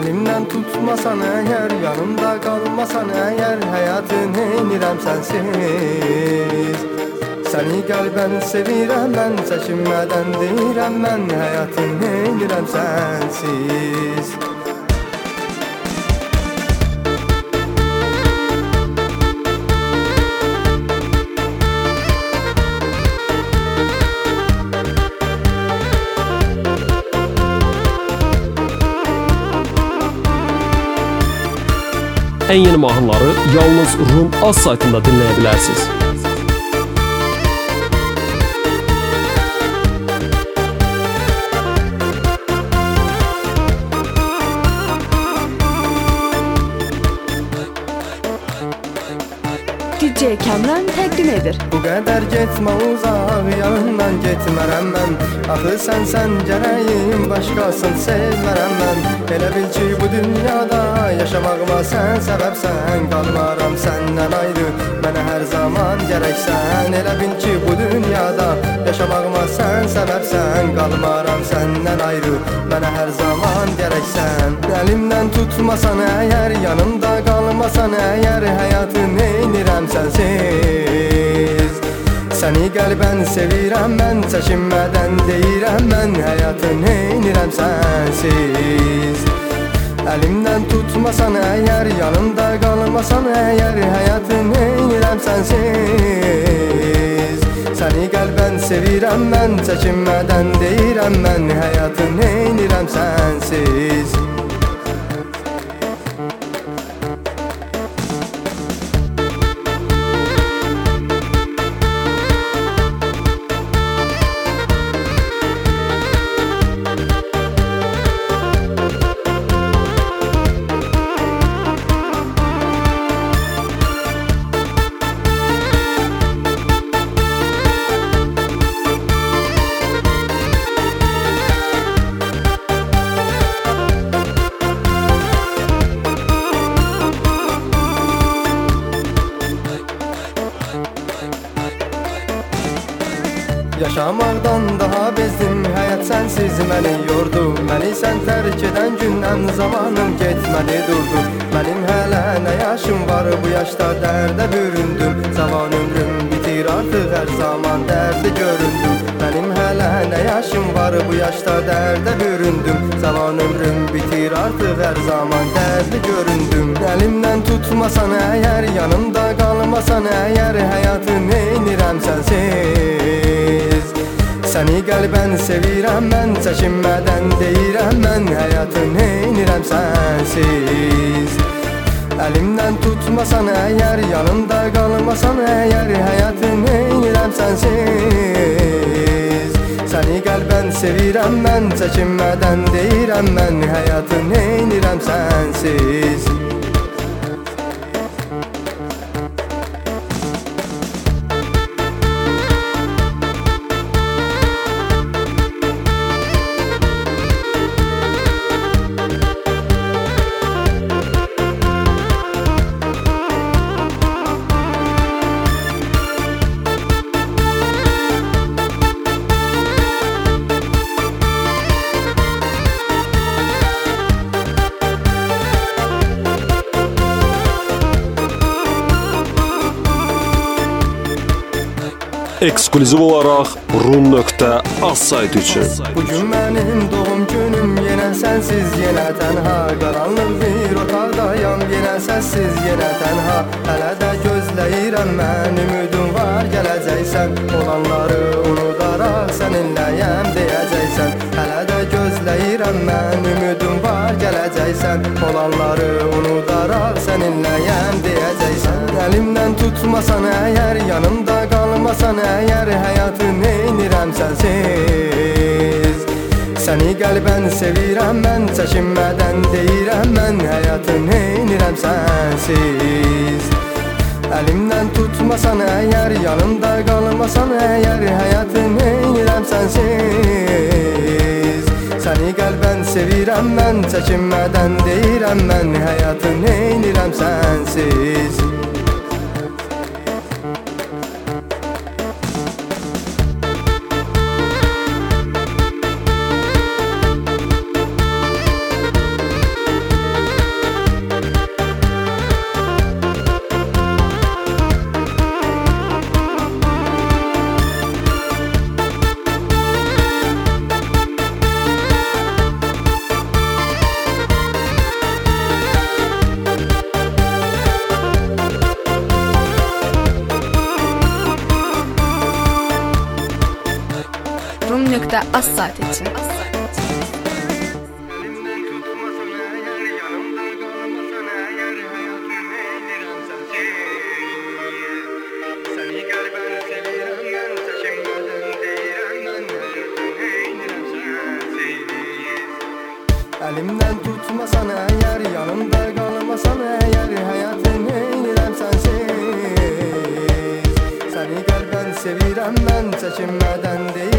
Əlimdən tutmasan əgər, yanımda qalmasan əgər, həyatı neynirəm sənsiz. Səni qəlbən sevirəm mən, çəkinmədən deyirəm mən, həyatı neynirəm sənsiz. Ən yeni mahnıları yalnız Rum Az saytında dinləyə bilərsiniz. DJ Kamran təqdim edir. Bu qədər getmə uzaq, yanından getmərəm mən. Axı sən gərəyim, başqasını sevmərəm mən. Elə bil ki bu dünyada yaşamağıma sən səbəbsən. Qalmaram səndən ayrı, mənə hər zaman gərəksən. Elə bil ki bu dünyada yaşamağıma sən səbəbsən. Qalmaram səndən ayrı, mənə hər zaman gərəksən. Əlimdən tutmasan əgər, yanımda qalmasan əgər, həyatı neynirəm sənsiz. Səni qəlbən sevirəm mən, çəkinmədən deyirəm mən, həyatı neynirəm sənsiz. Əlimdən tutmasan əgər, yanımda qalmasan əgər, həyatı neynirəm sənsiz. Səni qəlbən sevirəm mən, çəkinmədən deyirəm mən, həyatı neynirəm sənsiz. Yaşamaqdan daha bezdim, həyat sənsiz məni yordu. Məni sən tərk edən gündən zamanım getmədi durdu. Mənim hələ nə yaşım var, bu yaşda dərdə büründüm. Zaman ömrüm bitir artıq, hər zaman dərdə göründüm. Mənim hələ nə yaşım var, bu yaşda dərdə büründüm. Zaman ömrüm bitir artıq, hər zaman dərdə göründüm. Əlimdən tutmasan əgər, yanımda qalmasan əgər, həyatı neynirəm sənsiz. Səni qəlbən sevirəm mən, çəkinmədən deyirəm mən, həyatı neynirəm sənsiz. Əlimdən tutmasan əgər, yanımda qalmasan əgər, həyatı neynirəm sənsiz. Səni qəlbən sevirəm mən, çəkinmədən deyirəm mən, həyatı neynirəm sənsiz. Eksklüziv olaraq Rum.az saytı üçün. Bugün mənim doğum günüm, yenə sənsiz, yenə tənha. Qaranlıq bir otaqdayam, yenə səssiz, yenə tənha. Hələ də gözləyirəm mən, ümidim var gələcəksən. Olanları unudaraq səninləyəm deyəcəksən. Hələ də gözləyirəm mən, ümidim var gələcəksən. Olanları unudaraq səninləyəm deyəcəksən. Əlimdən tutmasan əgər, yanımda qalmasan əgər, həyatı neynirəm sənsiz. Səni qəlbən sevirəm mən, çəkinmədən deyirəm mən, həyatı neynirəm sənsiz. Əlimdən tutmasan əgər, yanımda qalmasan əgər, həyatı neynirəm sənsiz. Səni qəlbən sevirəm mən, çəkinmədən deyirəm mən, həyatı neynirəm sənsiz. və az saat üçün. Əlimdən tutmasan əgər, yanımda qalmasan əgər, həyatım neynirəm sənsiz. Səni qəlbən sevirəm mən, çəkinmədən deyirəm.